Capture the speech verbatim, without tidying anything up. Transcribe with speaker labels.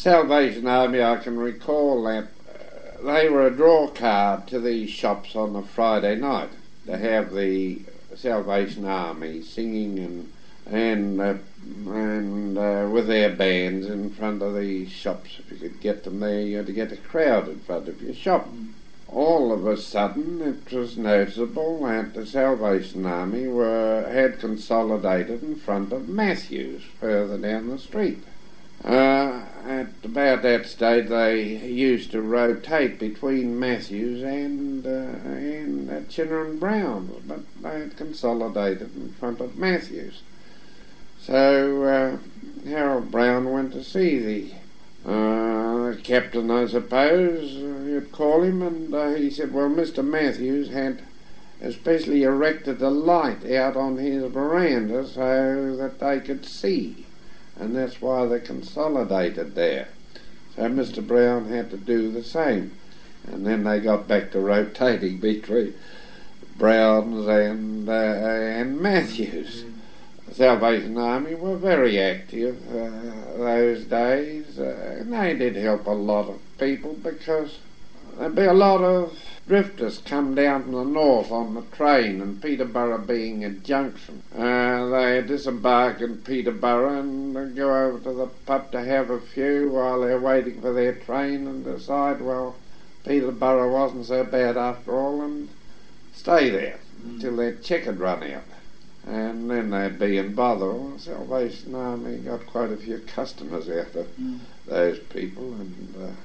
Speaker 1: Salvation Army, I can recall that uh, they were a draw card to the shops on a Friday night to have the Salvation Army singing and and uh, and uh, with their bands in front of the shops. If you could get them there, you had to get a crowd in front of your shop. All of a sudden, it was noticeable that the Salvation Army were had consolidated in front of Matthews, further down the street. Uh, at about that stage, they used to rotate between Matthews and uh, and uh, Chinner and Brown's, but they had consolidated in front of Matthews. So uh, Harold Brown went to see the, uh, the captain, I suppose you'd call him, and uh, he said, well, Mister Matthews had especially erected a light out on his veranda so that they could see, and that's why they consolidated there. So Mister Brown had to do the same, and then they got back to rotating between Brown's and, uh, and Matthews. The Salvation Army were very active uh, those days, uh, and they did help a lot of people because there'd be a lot of drifters come down from the north on the train, and Peterborough being a junction. Uh, they disembark in Peterborough and go over to the pub to have a few while they're waiting for their train and decide, well, Peterborough wasn't so bad after all, and stay there until their check had run out. And then they'd be in Bothwell. The Salvation Army got quite a few customers out of mm. those people, and uh,